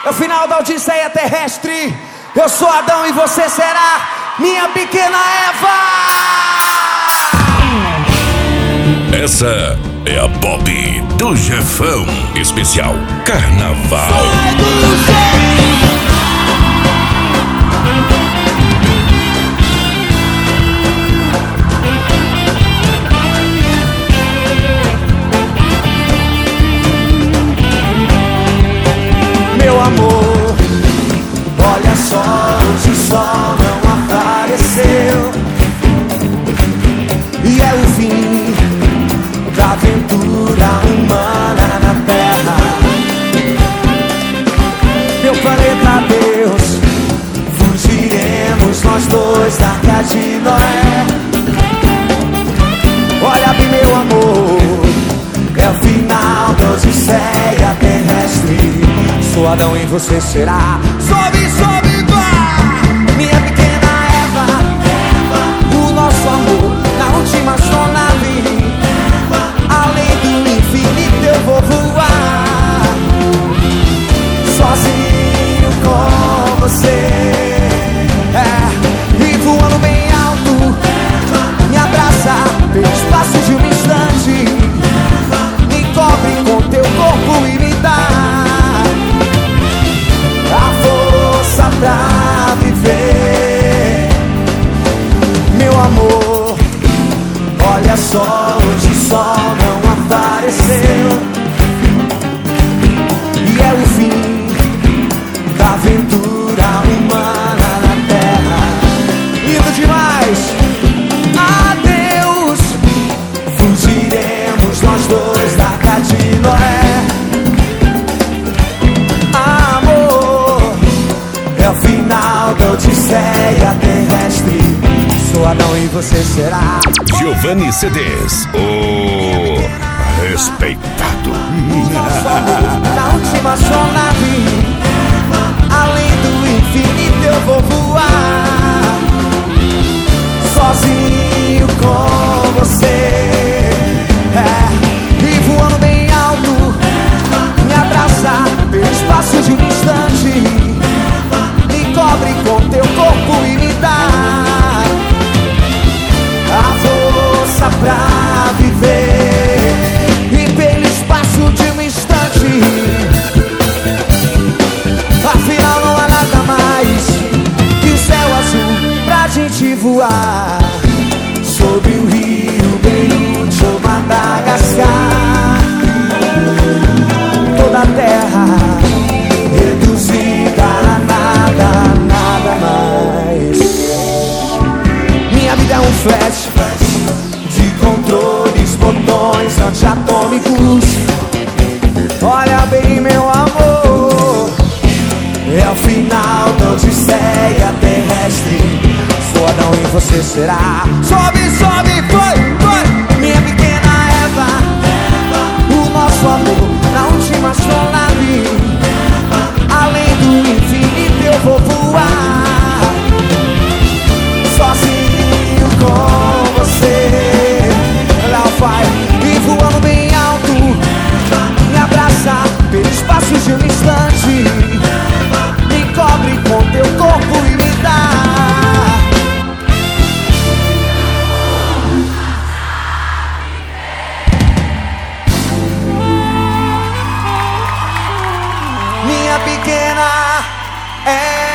É o final da Odisseia terrestre. Eu sou Adão e você será minha pequena Eva. Essa é a Pop do Jefão. Especial Carnaval. Sai do jeito. Meu amor, olha só, hoje o sol não apareceu. E é o fim da aventura humana na Terra. Meu planeta Deus, fugiremos nós dois da Arca de Noé. Olha bem, meu amor, é o final da Odisseia terrestre. Sou Adão e você será. Sobe, sobe, vai! Minha pequena Eva, o nosso amor na última astronave. Além do infinito eu vou voar, sozinho com você. E voando bem alto, me abraça pelo espaço de um instante. Me cobre com teu corpo e me dá pra viver. Meu amor, olha só, hoje o sol não apareceu. E é o fim da aventura humana na Terra. Lindo demais. Adeus, fugiremos nós dois da Arca de Noé. É o final da Odisseia terrestre. Sou Adão e você será. Giovanni CDs, o respeitado. Nosso amor na última astronave. Além do infinito eu vou voar, sozinho com você. E voando bem alto, me abraçar pelo espaço de um instante. Cobre com teu corpo e me dá a força pra viver. E pelo espaço de um instante, afinal não há nada mais que o céu azul pra gente voar. Sob o rio Beirute ou Madagascar, toda a terra reduzida a nada, nada mais. Minha vida é um flash de controles, botões antiatômicos. Olha bem, meu amor, é o final da Odisseia terrestre. Sou Adão e você será. Sobe, sobe, foi, foi. Minha pequena Eva, o nosso amor na última astronave. Além do infinito eu vou voar, sozinho com você. Lá vai, e voando bem alto, me abraça pelo espaço de um instante. Me cobre com teu corpo e me dá minha pequena